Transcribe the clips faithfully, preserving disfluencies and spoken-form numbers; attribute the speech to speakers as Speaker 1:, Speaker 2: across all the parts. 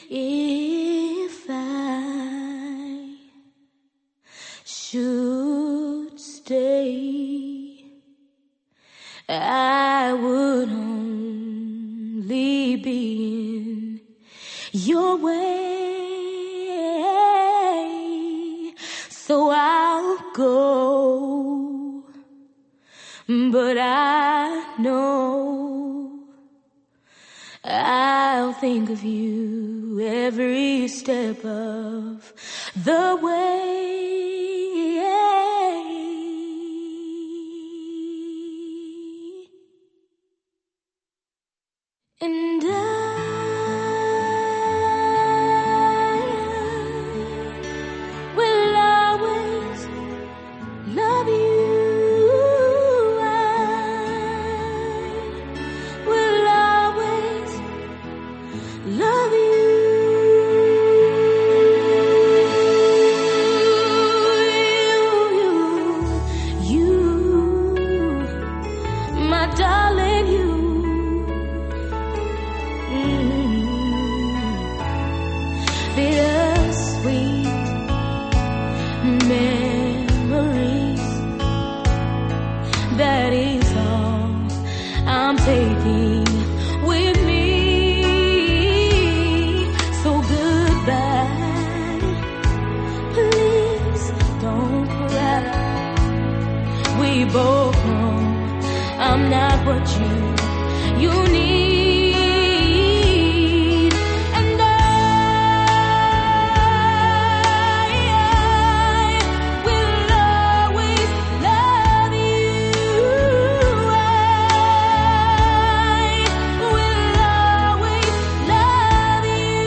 Speaker 1: If I should stay, I would only be in your way. So I'll go, but I know I'll think of you every step of the way. And I will always love you. Love you. You, you, my darling, you. Mm-hmm. Bittersweet memories, that is all I'm taking with me. We both know I'm not what you you need, and I, I will always love you. I will always love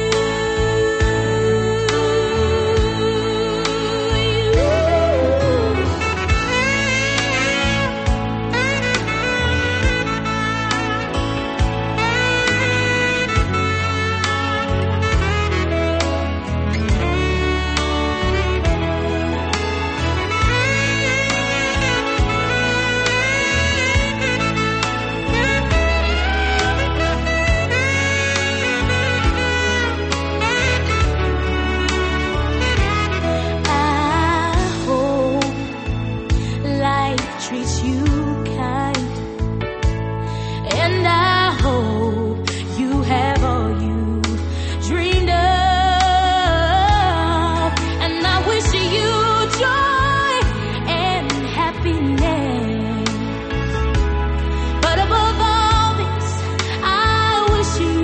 Speaker 1: treats you kind, and I hope you have all you dreamed of, and I wish you joy and happiness, but above all this I wish you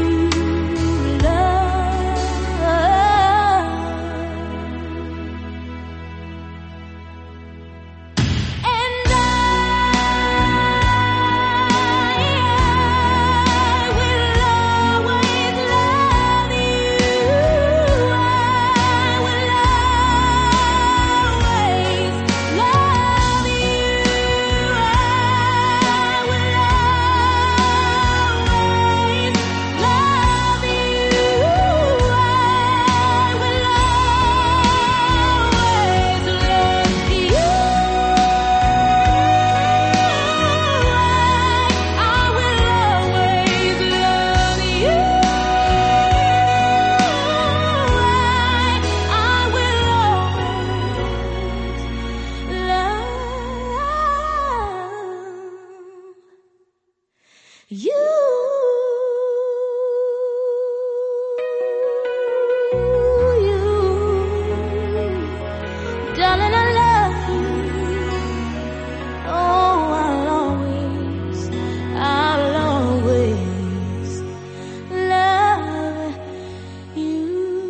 Speaker 1: You, you, darling, I love you. Oh, I'll always, I'll always love you.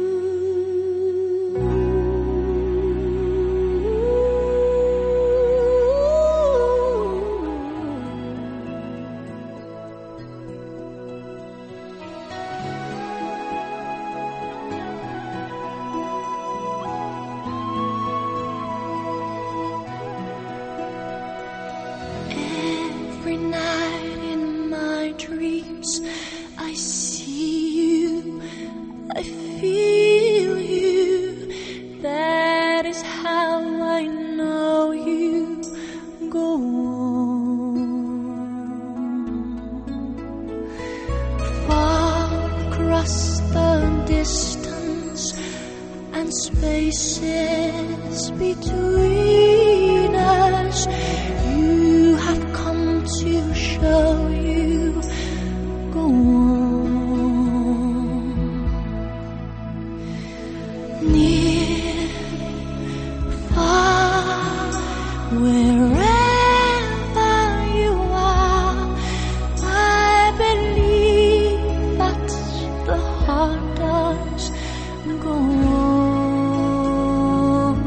Speaker 1: Every night in my dreams I see you, I feel you. That is how I know you. Go on, far across the distance and spaces between us. You have come to show you go on. Near, far, wherever you are, I believe that the heart does go on.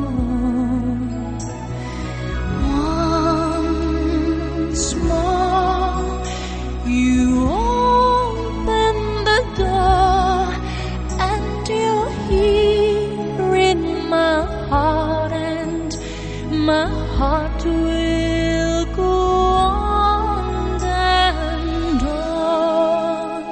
Speaker 1: Once more, you open the door, and you're here in my heart, and my heart will go on and on.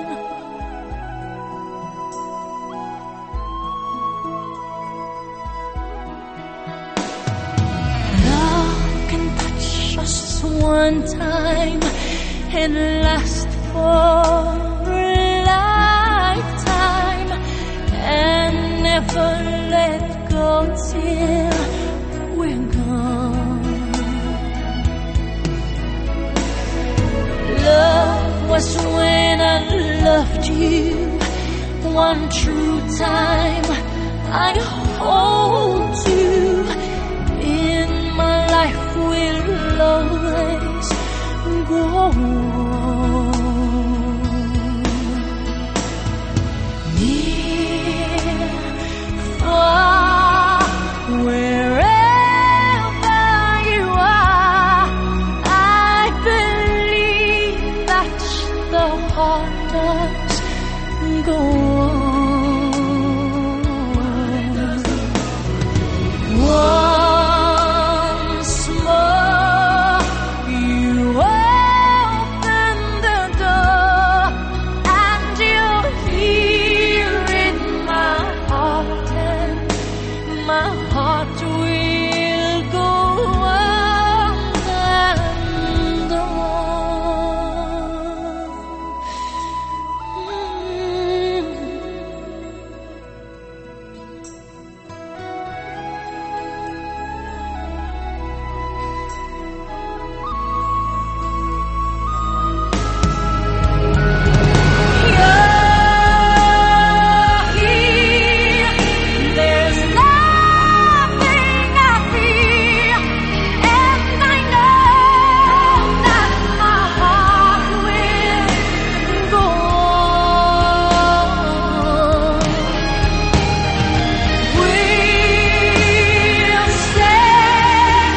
Speaker 1: Love can touch us one time and last for a lifetime, and never let go till we're gone. Love was when I loved you one true time. I hold you in my life, will always go on. Near, far, wherever you are, I believe that the heart does go on. Once more, you open the door, and you're here in my heart, and my heart will go on and on. There's nothing I fear, and I know that my heart will go on. We'll stay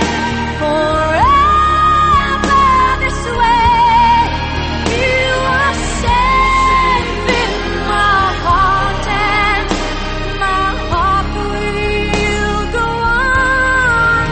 Speaker 1: forever this way. You are safe in my heart, and my heart will go on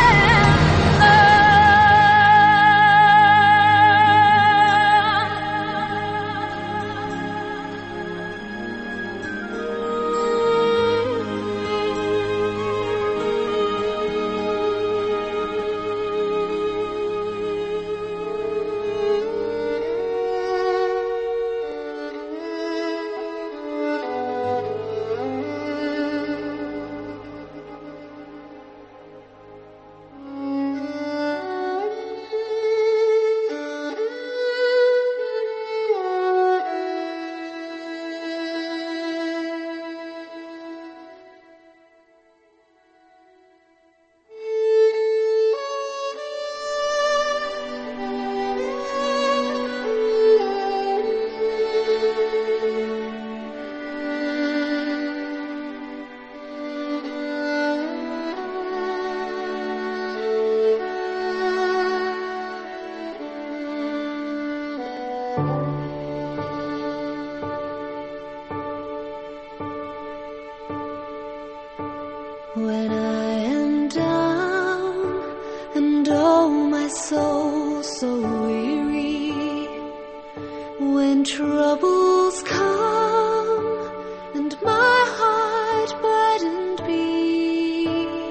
Speaker 1: when I am down, and oh my soul so weary, when troubles come and my heart burdened be,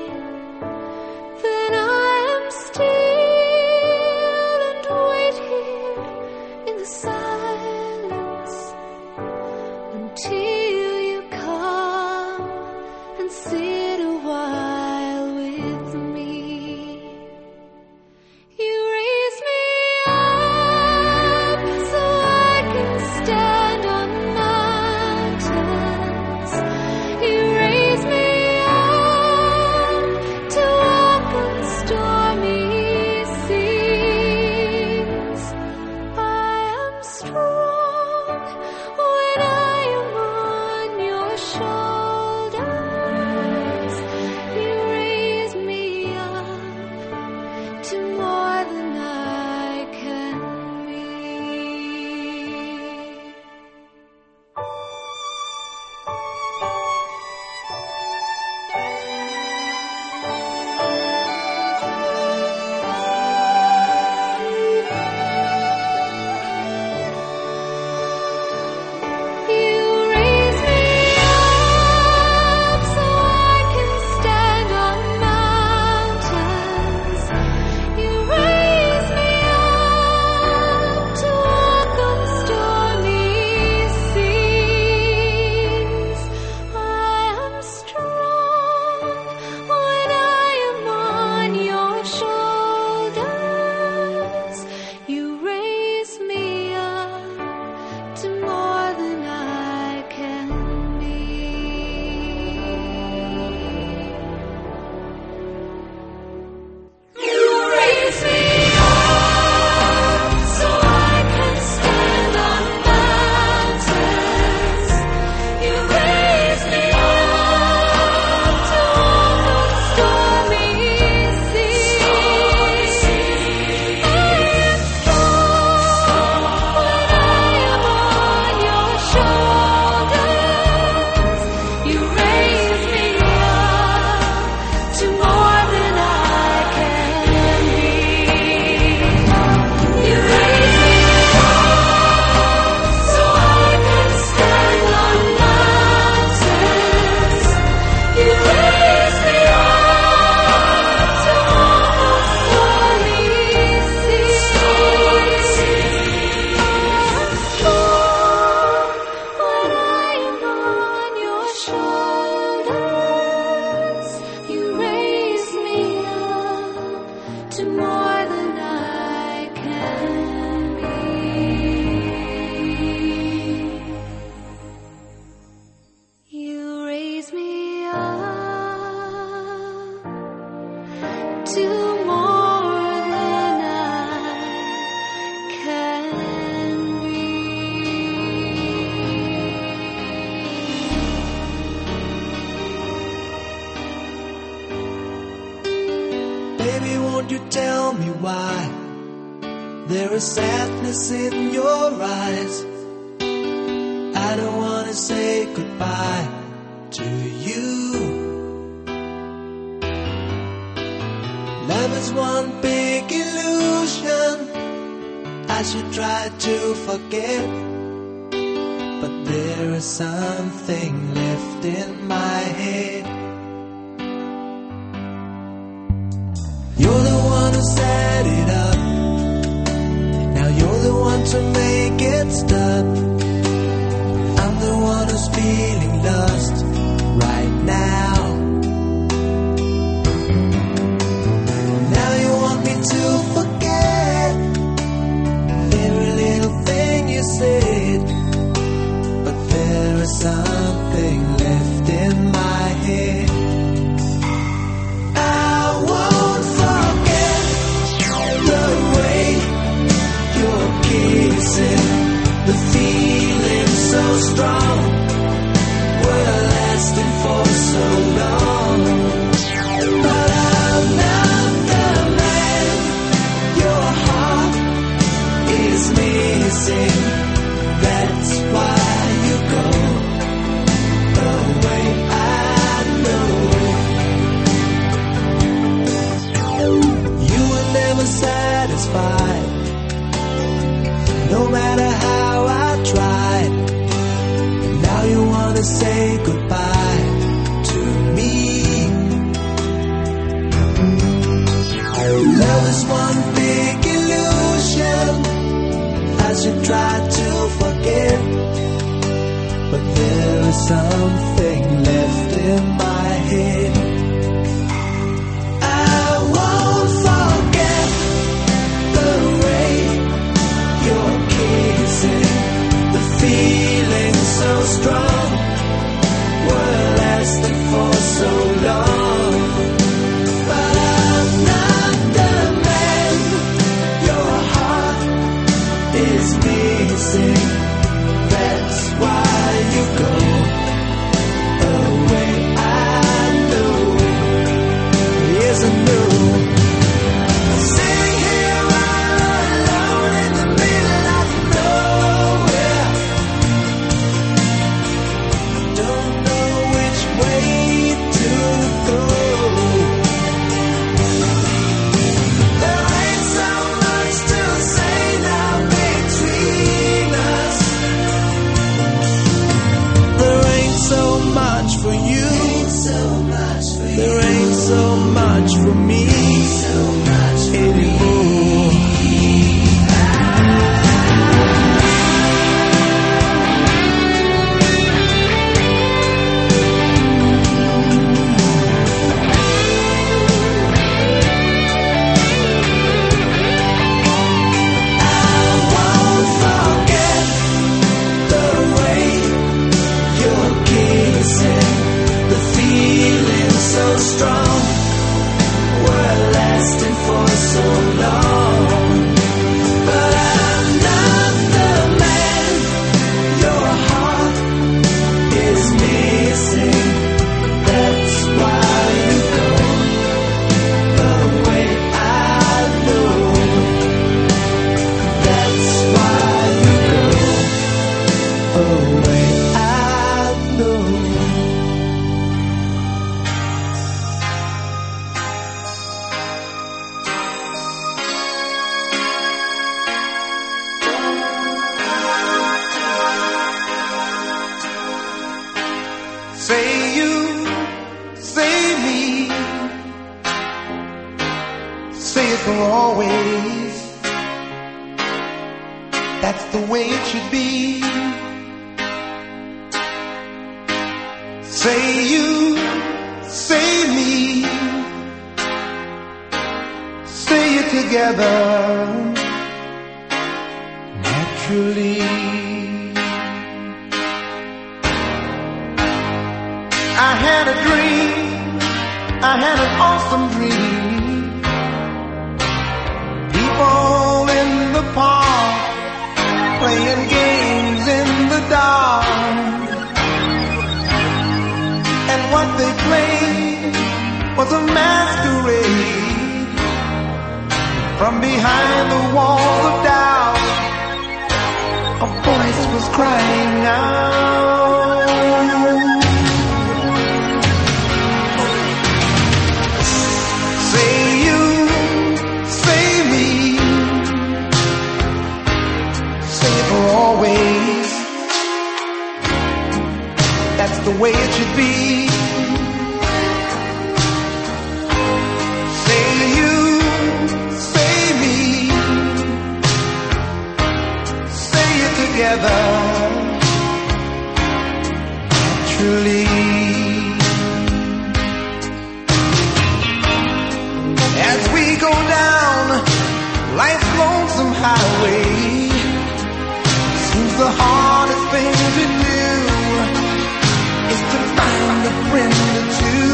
Speaker 1: then I am still and wait here in the silence until you come.
Speaker 2: Won't you tell me why there is sadness in your eyes? I don't wanna say goodbye to you. Love is one big illusion I should try to forget, but there is something left in my head. You're the one who set it up, now you're the one to make it stop. I'm the one who's feeling lost right now. Now you want me to forget every little thing you said, but there is something left in my head. I won't forget the way you're kissing, the feeling so strong, we're lasting for so long. But I'm not the man your heart is missing. That's why you go away, I know. You were never satisfied, no matter how I tried. Now you wanna say goodbye to me. Love is one big illusion I should try to forget, but there is something left in my head. I won't forget the way you're kissing, the feeling so strong, we're lasting for so long. But I'm not the man your heart is missing. That's why you go away, I know. Yes, I know. Sitting here all alone in the middle of nowhere, don't know which way to go. There ain't so much to say now between us. There ain't so much for you. There ain't so much for me anymore. I won't forget the way you're kissing, the feeling so strong, we're lasting for so long. But I'm not the man your heart is missing. That's why you go away, I know. That's why you go away, I know. Say you, say me, say it for always. That's the way it should be. Say you, say me, say it together naturally. I had a dream, I had an awesome dream. People in the park playing games in the dark, and what they played was a masquerade From behind the walls of doubt, a voice was crying out. Say you, say me, say it for always. That's the way it should be. Together, naturally. As we go down life's lonesome highway, seems the hardest thing to do is to find a friend or two.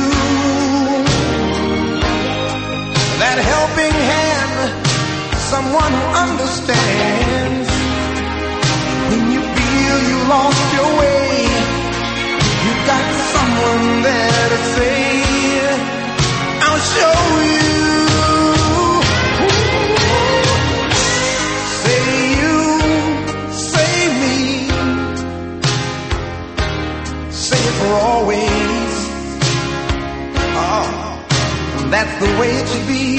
Speaker 2: That helping hand, someone who understands. When you feel you lost your way, you've got someone there to say, I'll show you. Say you, say me, say it for always. Oh, that's the way it should be.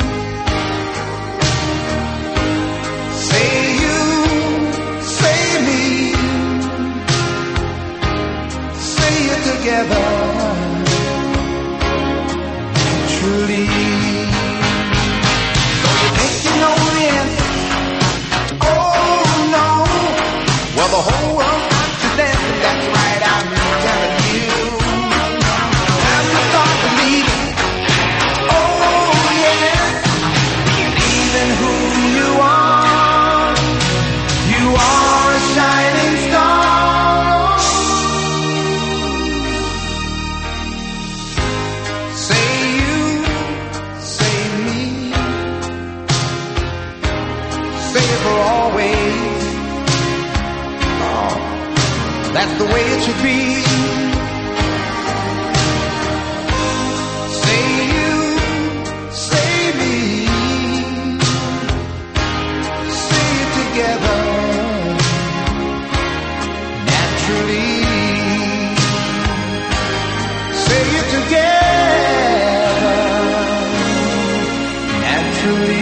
Speaker 2: Say you, together, truly. So you think you know the answer? Oh no. Well, the whole world got to dance. That's right, I'm telling you. Time to start believing. Oh yeah. Believe in who you are. You are a shining star. For always. Oh, that's the way it should be. Say you, say me, say it together, naturally. Say it together, naturally.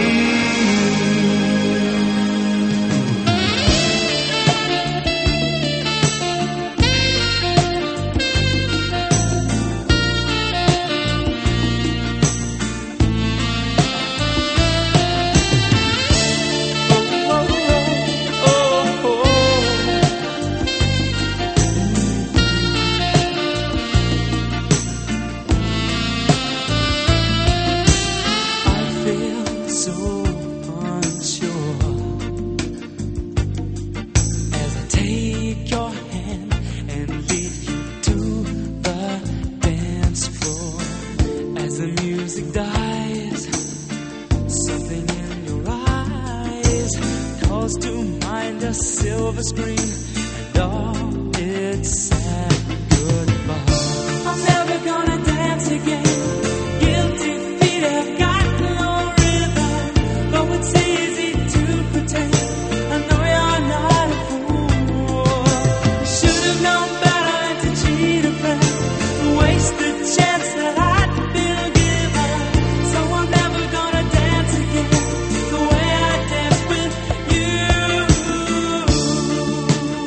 Speaker 3: Silver screen and all its sad goodbye. I'm never gonna dance again. Guilty feet have got no rhythm. Though it's easy to pretend, I know you're not a fool. Should have known better than to cheat a friend, waste the chance that I'd been given. So I'm never gonna dance again the way I danced with you.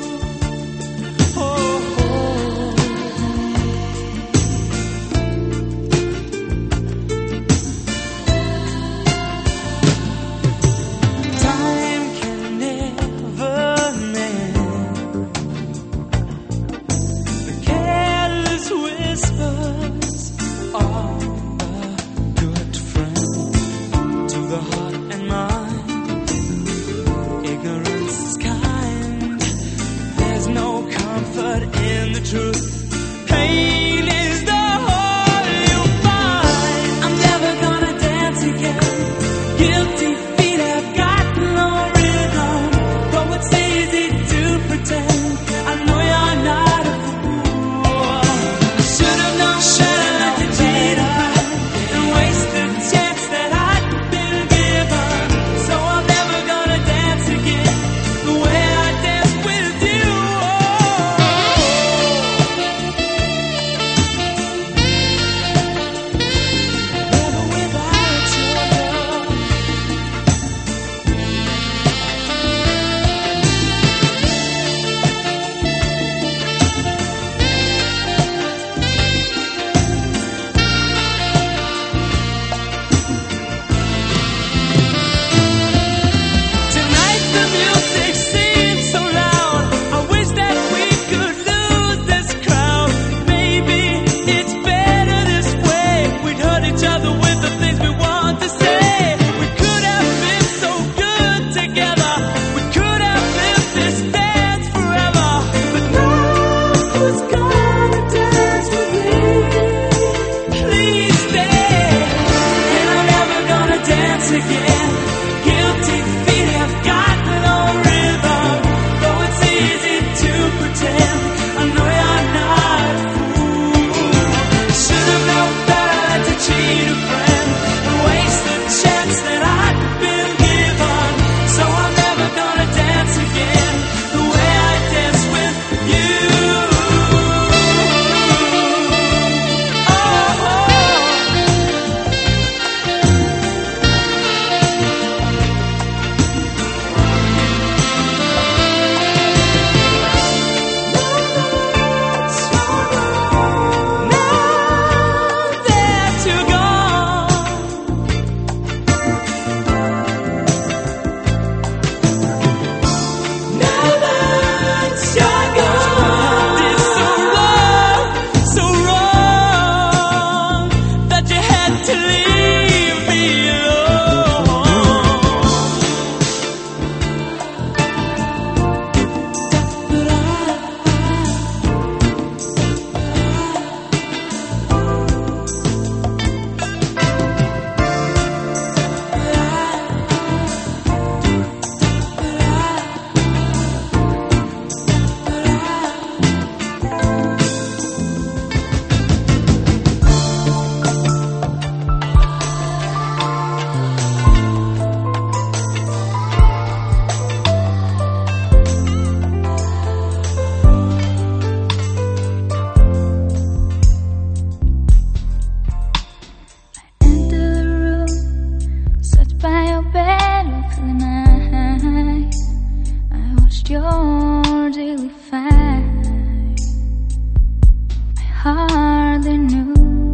Speaker 1: hardly knew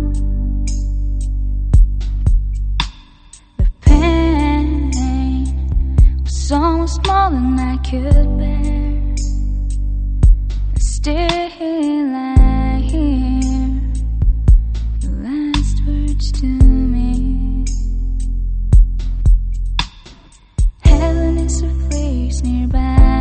Speaker 1: the pain was so much more than I could bear. And still I hear your last words to me. Heaven is a place nearby,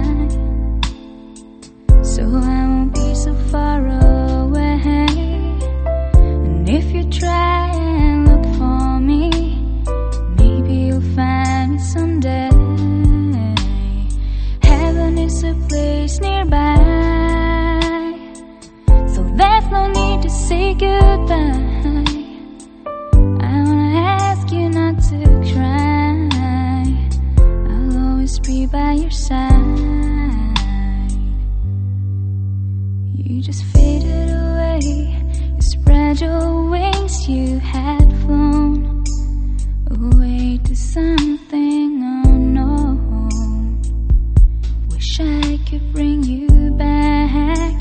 Speaker 1: so I won't be so far away. And if you try and look for me, maybe you'll find me someday. Heaven is a place nearby, so there's no need to say goodbye. I wanna ask you not to cry, I'll always be by your side. You just faded away, you spread your wings, you had flown away to something unknown. Wish I could bring you back.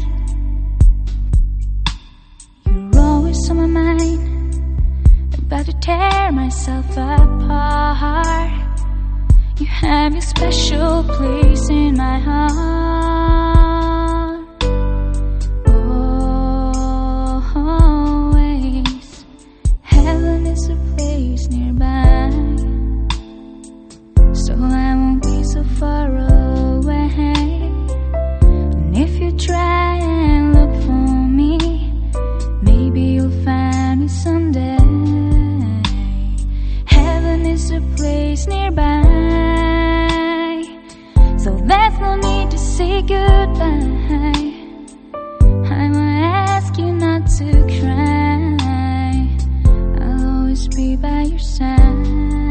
Speaker 1: You're always on my mind, about to tear myself apart. You have your special place in my heart. Always. Heaven is a place nearby, so I won't be so far away. And if you try and look for me, maybe you'll find me someday. Heaven is a place nearby, so there's no need to say goodbye. I wanna ask you not to cry, I'll always be by your side.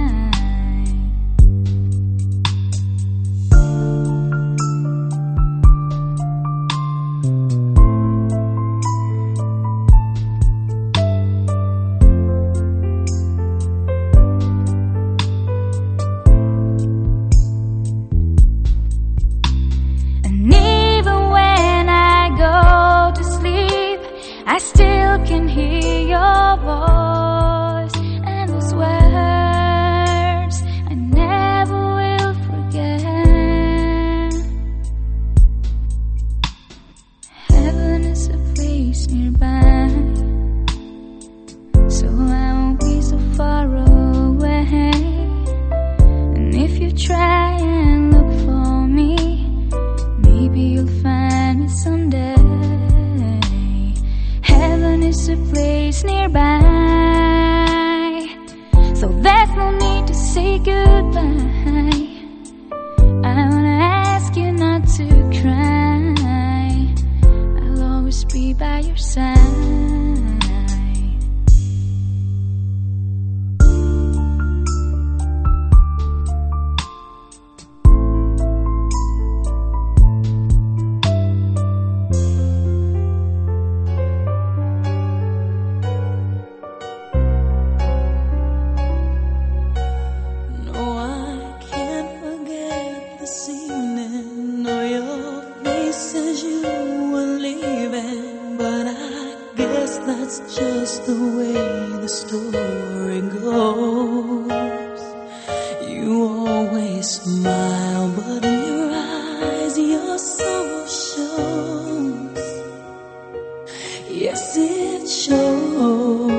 Speaker 1: I still can hear your voice, and those words I never will forget. Heaven is a place nearby, so I won't be so far away. And if you try and look for me, maybe you'll find me someday. Heaven is a place nearby, so there's no need to say goodbye. I wanna ask you not to cry, I'll always be by your side.
Speaker 2: That's just the way the story goes. You always smile, but in your eyes your soul shows. Yes, it shows.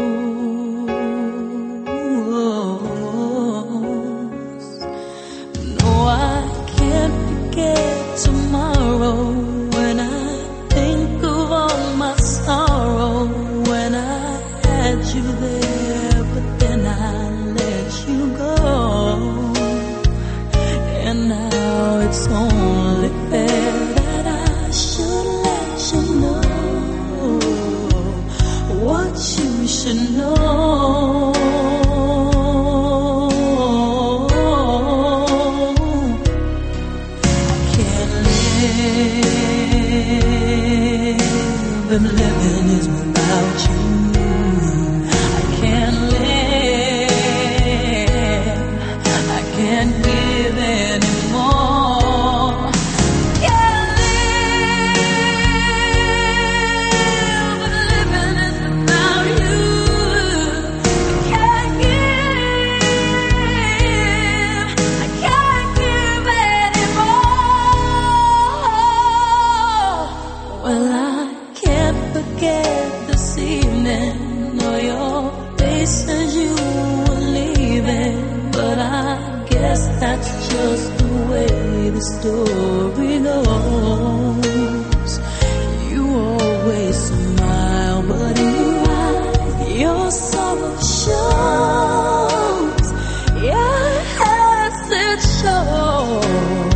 Speaker 2: No, I can't forget tomorrow when I think of all my sorrow. You there, but then I let you go, and now it's only fair that I should let you know what you should know. I can't live, and living is without you.
Speaker 3: Living is without
Speaker 4: scared this evening. Know your face as you were leaving, but I guess that's just the way the story goes. You always smile, but in your eyes your sorrow shows. Yes, it shows.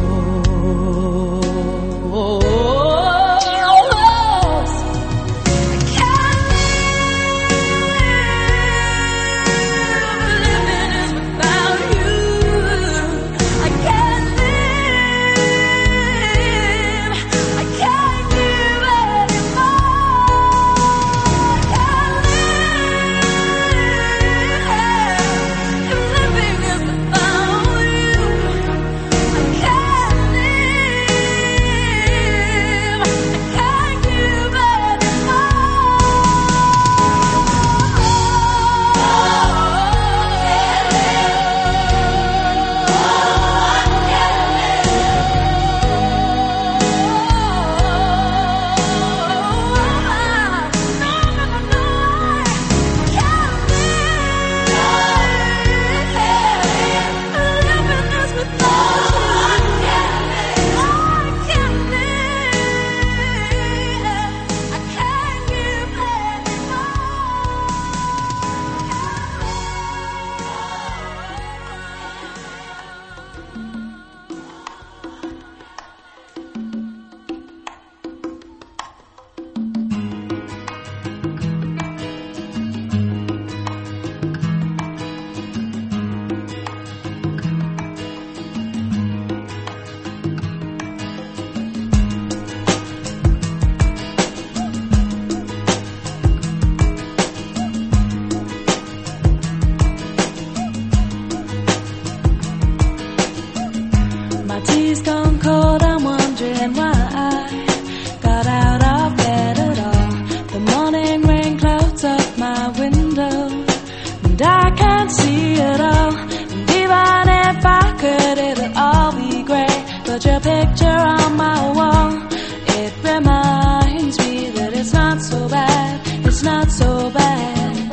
Speaker 4: My tea's gone cold, I'm wondering why I got out of bed at all. The morning rain clouds up my window, and I can't see it all. And even if I could, it'll all be great. But your picture on my wall, it reminds me that it's not so bad, it's not so bad.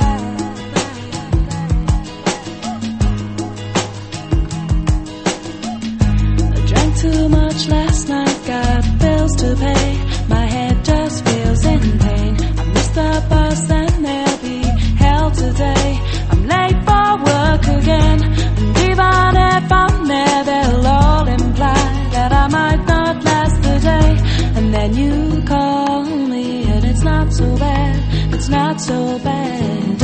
Speaker 4: Too much last night, got bills to pay. My head just feels in pain. I missed the bus and there'll be hell today. I'm late for work again, and even if I'm there, they'll all imply that I might not last the day. And then you call me, and it's not so bad, it's not so bad.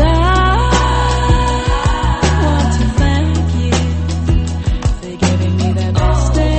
Speaker 4: I want to thank you for giving me the best day.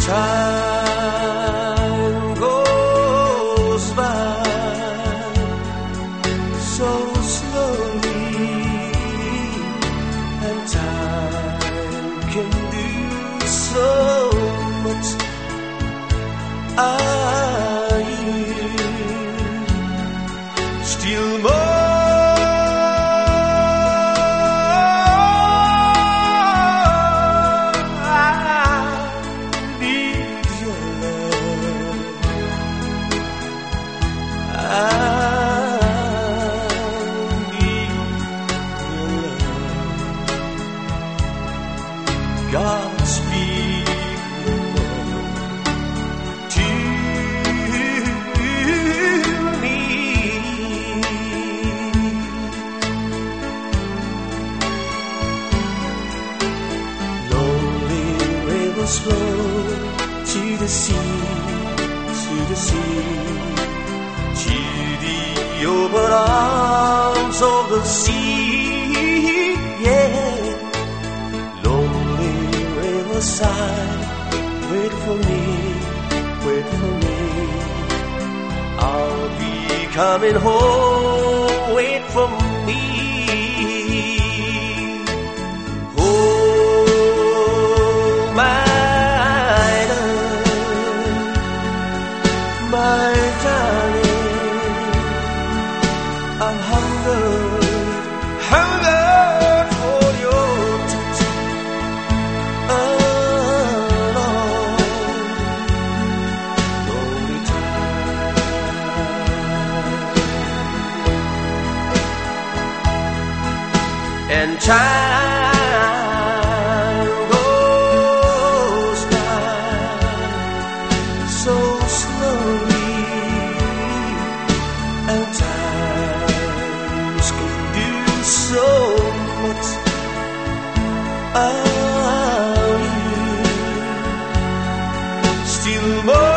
Speaker 2: Time goes by so slowly, and time can do so much. Are you still more? Godspeed to me. Lonely rivers flow to the sea, to the sea, to the open arms of the sea. Yeah. Side, wait for me, wait for me. I'll be coming home, wait for me. Oh, my love, my darling, I'm hungered, hungered for your touch. And time goes by so slowly, and time can do so much. Are you still more?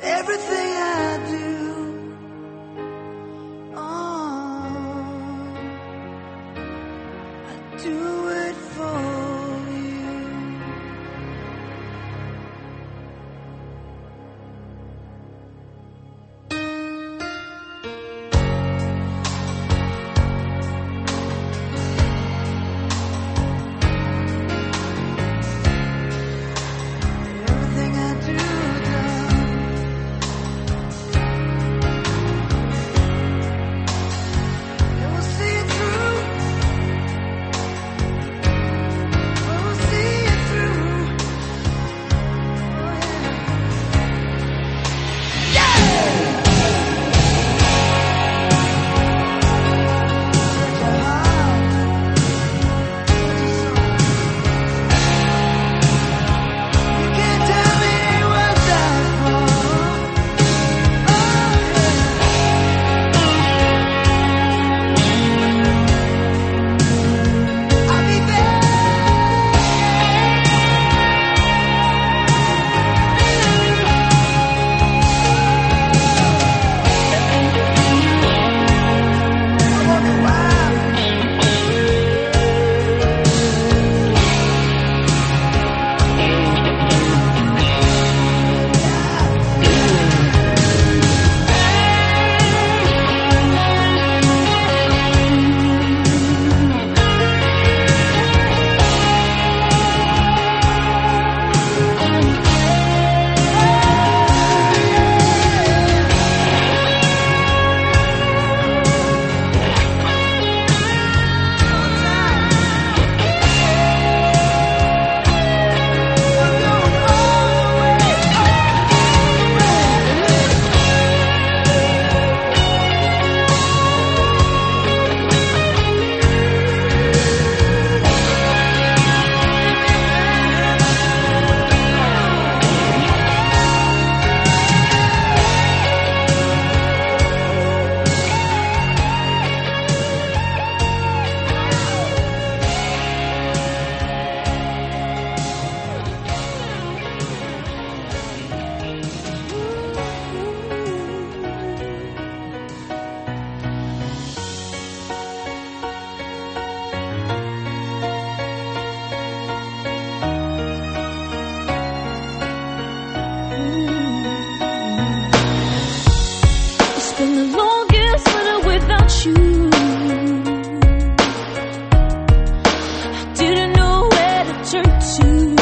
Speaker 2: everything I do. Oh, I do it for you. Everything I do, darling, you will see it through. We will see it through. Oh yeah. Yeah. Such a heart, such a soul. You can't tell me what that's for. Oh yeah. I'll be there. I wonder why. It's been the longest winter without you. I didn't know where to turn to.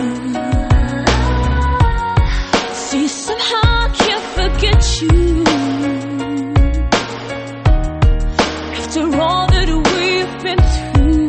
Speaker 2: See, somehow I can't forget you. After all that we've been through,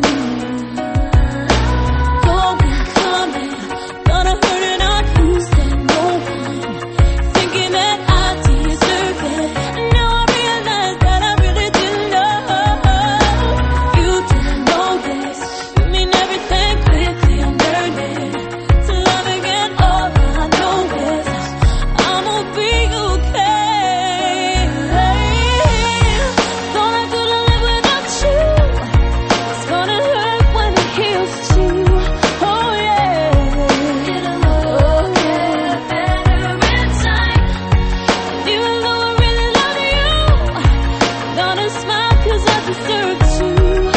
Speaker 2: going, coming, gonna hurt and not lose that no one, thinking that I deserve it. And now I realize that I really didn't know. You didn't know this. You mean everything quickly. I'm learning to love again. All I know is I'ma be okay. Thought I couldn't live without you. It's gonna hurt when it heals too. Oh yeah. It'll get better in time. Even though I really love you, I'm gonna smile 'cause I deserve to.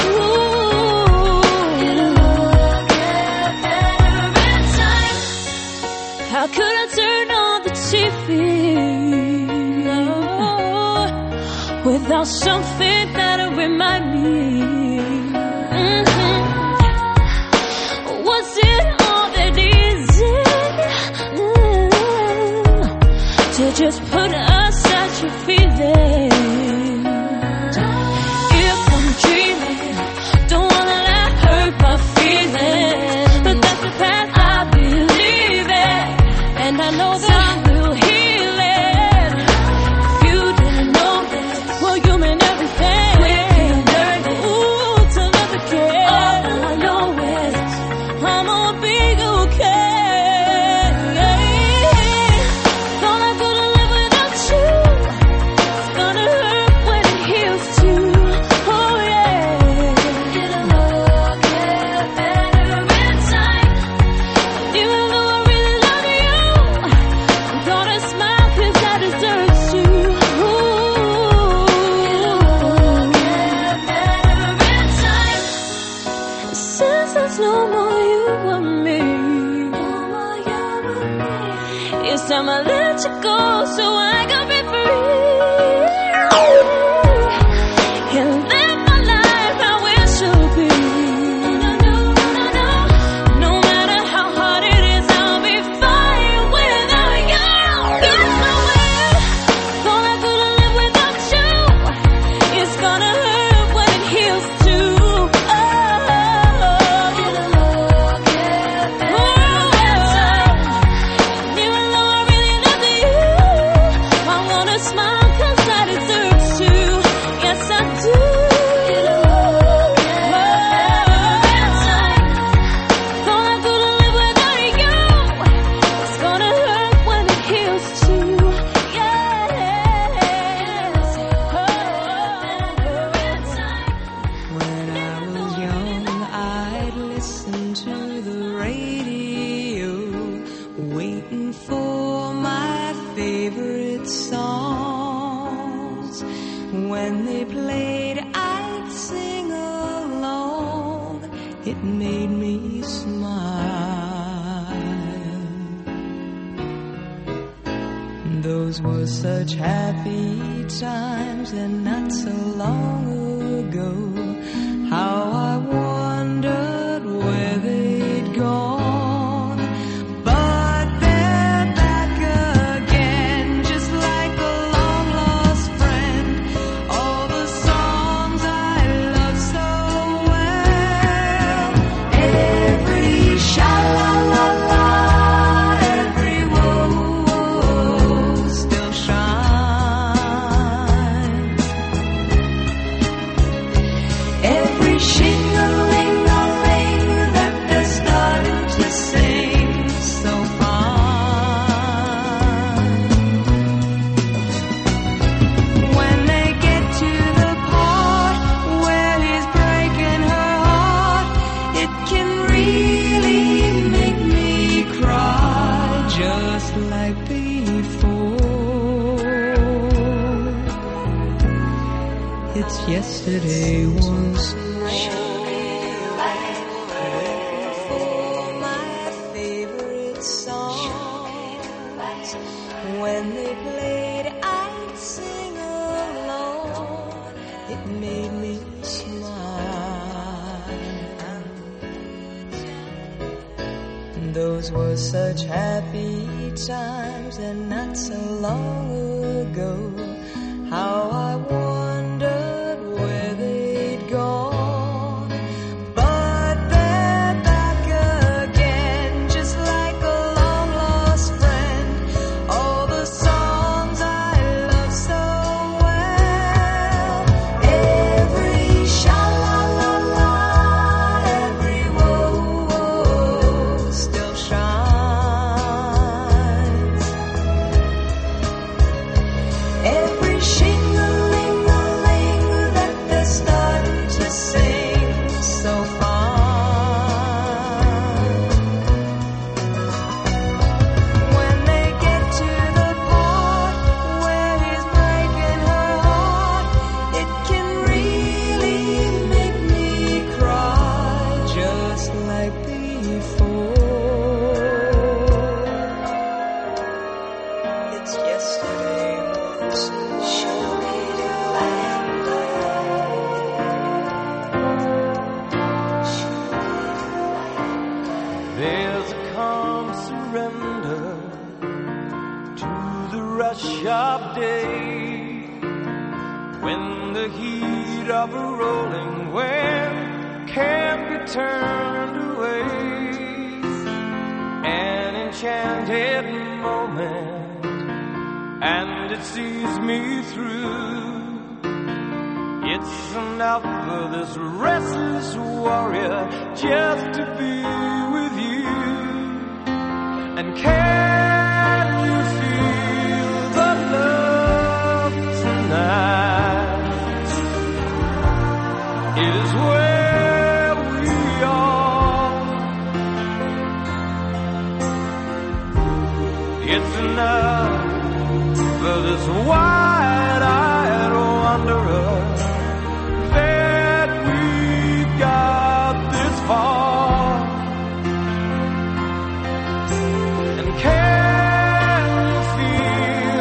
Speaker 2: It'll get better in time. How could I turn on the T V without something that'll remind me? Mhm. Was it all that easy mm, to just put aside your feelings? If I'm dreaming, don't wanna let hurt my feelings, but that's the path I believe in, and I know that I will heal it. If you didn't know this, well, you mean everything. We're learning, ooh, to love again. All I know is I'ma be okay. Thought I couldn't live without you. It's gonna hurt
Speaker 4: so I can be free and live my life how it should be. No, no, no, no. No matter how hard it is, I'll be fine without you. It's no way. Thought I couldn't live without you. It's gonna hurt when it heals too. Oh, even though I really love you, I wanna smile 'cause I deserve to. Yes, I do. Thought I couldn't live without you. It's gonna hurt when it heals too. Yes.
Speaker 3: When I was young, I'd listen to the radio, waiting for my favorite songs. When they played, I'd sing along. It made me smile. Those were such happy times, and not so long ago. How I wondered where they'd gone. But they're back again, just like a long-lost friend. All the songs I love so well. Every sha-la-la-la, every woe still shines. Every shing-a-ling-a-ling that they're starting to sing so fine. When they get to the part where he's breaking her heart, it can really make me cry, just like before. It's yesterday once more. For my favorite songs, when they played, I'd sing along. It made me smile. Those were such happy times, and not so long ago. How I wondered where they'd gone. But they're back again, just like a long-lost friend. All the songs I love so well. Every sha-la-la-la, every woe still shines. Every shing-a-ling-a-ling that they're starting to sing so fine. When they get to the part where he's breaking her heart, it can really make me cry, just like before. It's yesterday once more. Show me the land.
Speaker 5: There's a calm surrender to the rush of day, when the heat of a rolling wave can't be turned away. An enchanted moment, and it sees me through. It's enough for this restless warrior just to be with you. And can you feel the love tonight? It is where we are. It's enough for this wide-eyed wanderer that we got this far. And can you feel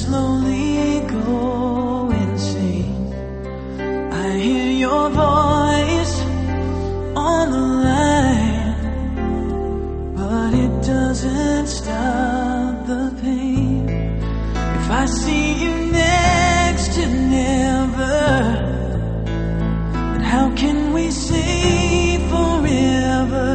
Speaker 2: slowly go insane. I hear your voice on the line, but it doesn't stop the pain. If I see you next to never, then how can we say forever?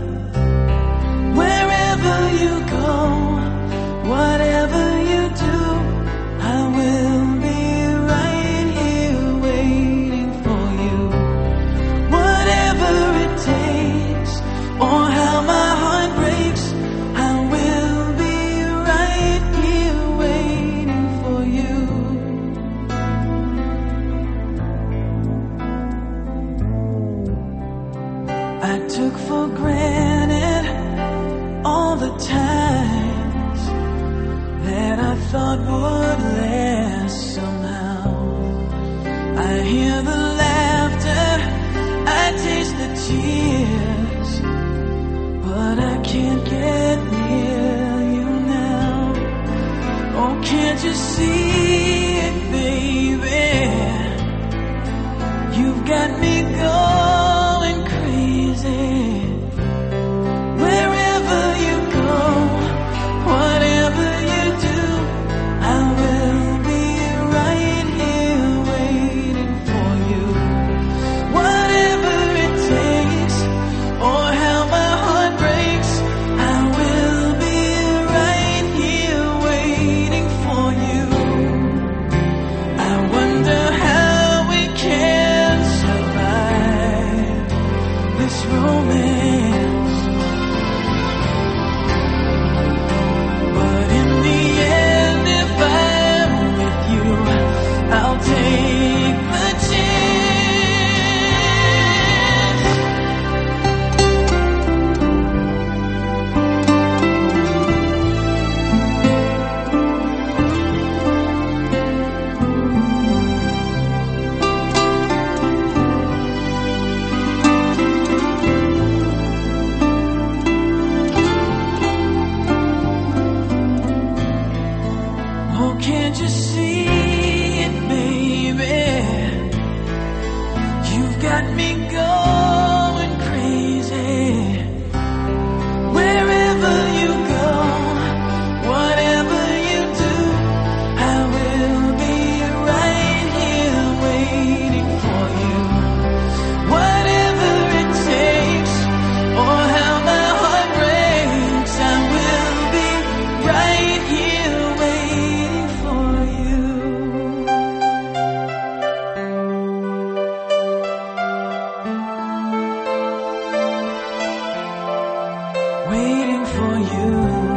Speaker 2: Wherever you go, whatever you do, I will be right here waiting for you. Whatever it takes, or how my heart breaks, I will be right here waiting for you. I took for granted all the times that I thought would last somehow. I hear the laughter, I taste the tears, but I can't get near you now. Oh, can't you see it, baby? You've got me going crazy. Wherever you go, whatever you do, I will be right here waiting for you. Whatever it takes, or how my heart breaks, I will be right here waiting for you. I wonder how we can survive this romance. But in the end, if I'm with you, I'll take the chance. Oh, can't you see it, baby? You've got me going crazy. Wherever you go, whatever you do, I will be right here waiting for you. Whatever it takes, or how my heart breaks, I will be right here waiting for you. Waiting for you.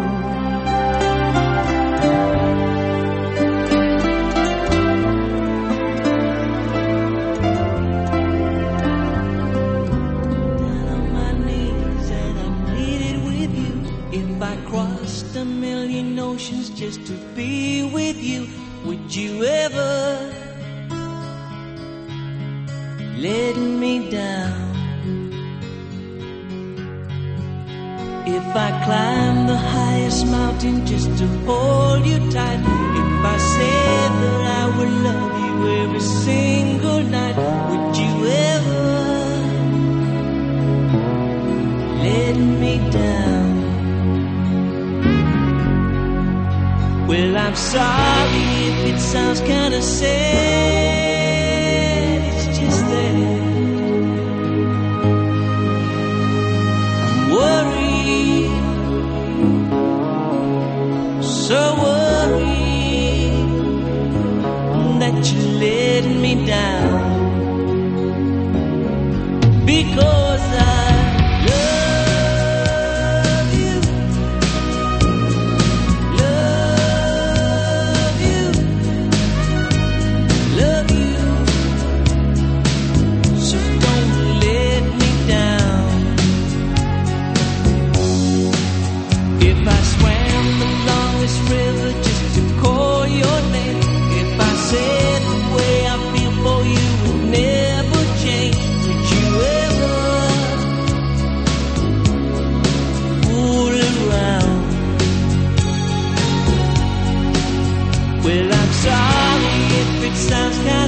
Speaker 3: Down on my knees and I pleaded with you. If I crossed a million oceans just to be with you, would you ever let me down? If I climb the highest mountain just to hold you tight, if I said that I would love you every single night, would you ever let me down? Well, I'm sorry if it sounds kinda sad, it's just that I'm worried, so worried that you're letting me down, because I love you, love you, love you, so don't let me down. If I swam the longest river just to call your name, if I said the way I feel for you would never change, would you ever sorry if it sounds kind